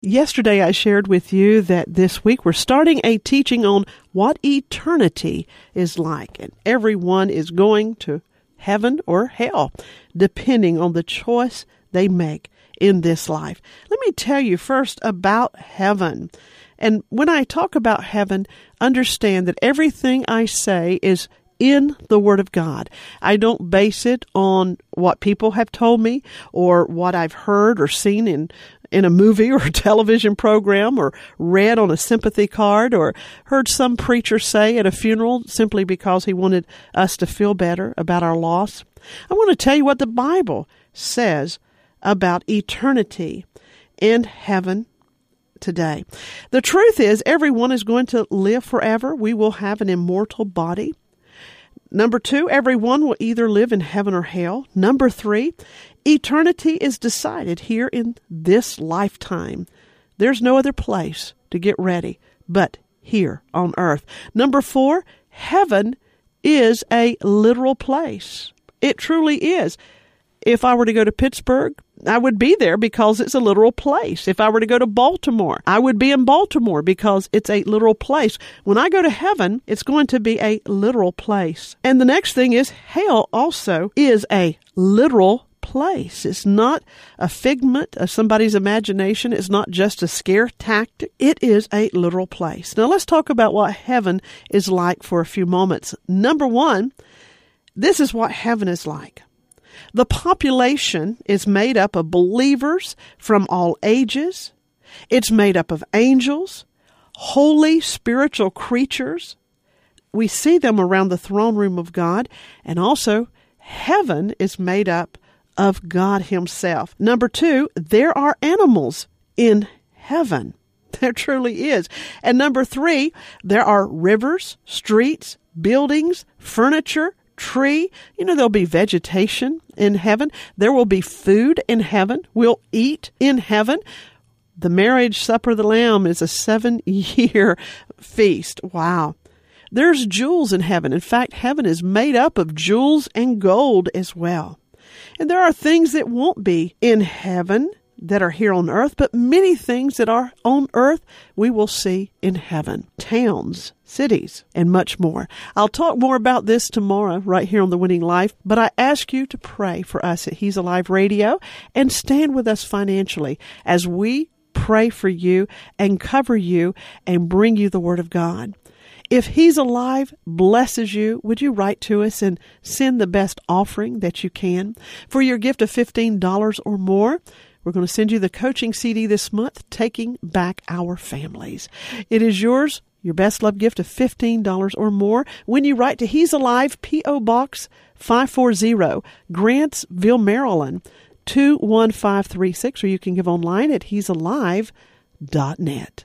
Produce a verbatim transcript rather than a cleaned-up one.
Yesterday, I shared with you that this week we're starting a teaching on what eternity is like, and everyone is going to heaven or hell, depending on the choice they make in this life. Let me tell you first about heaven. And when I talk about heaven, understand that everything I say is in the Word of God. I don't base it on what people have told me or what I've heard or seen in in a movie or a television program or read on a sympathy card or heard some preacher say at a funeral simply because he wanted us to feel better about our loss. I want to tell you what the Bible says about eternity in heaven today. The truth is, everyone is going to live forever. We will have an immortal body. Number two, everyone will either live in heaven or hell. Number three, eternity is decided here in this lifetime. There's no other place to get ready but here on earth. Number four, heaven is a literal place. It truly is. If I were to go to Pittsburgh, I would be there because it's a literal place. If I were to go to Baltimore, I would be in Baltimore because it's a literal place. When I go to heaven, it's going to be a literal place. And the next thing is, hell also is a literal place. It's not a figment of somebody's imagination. It's not just a scare tactic. It is a literal place. Now let's talk about what heaven is like for a few moments. Number one, this is what heaven is like. The population is made up of believers from all ages. It's made up of angels, holy spiritual creatures. We see them around the throne room of God. And also, heaven is made up of God Himself. Number two, there are animals in heaven. There truly is. And number three, there are rivers, streets, buildings, furniture, tree. You know, there'll be vegetation in heaven. There will be food in heaven. We'll eat in heaven. The marriage supper of the Lamb is a seven-year feast. Wow. There's jewels in heaven. In fact, heaven is made up of jewels and gold as well. And there are things that won't be in heaven that are here on earth, but many things that are on earth we will see in heaven. Towns, cities, and much more. I'll talk more about this tomorrow right here on The Winning Life, but I ask you to pray for us at He's Alive Radio and stand with us financially as we pray for you and cover you and bring you the Word of God. If He's Alive blesses you, would you write to us and send the best offering that you can? For your gift of fifteen dollars or more, we're going to send you the coaching C D this month, Taking Back Our Families. It is yours, your best love gift of fifteen dollars or more, when you write to He's Alive, P O. Box five forty, Grantsville, Maryland, two one five three six, or you can give online at he's alive dot net.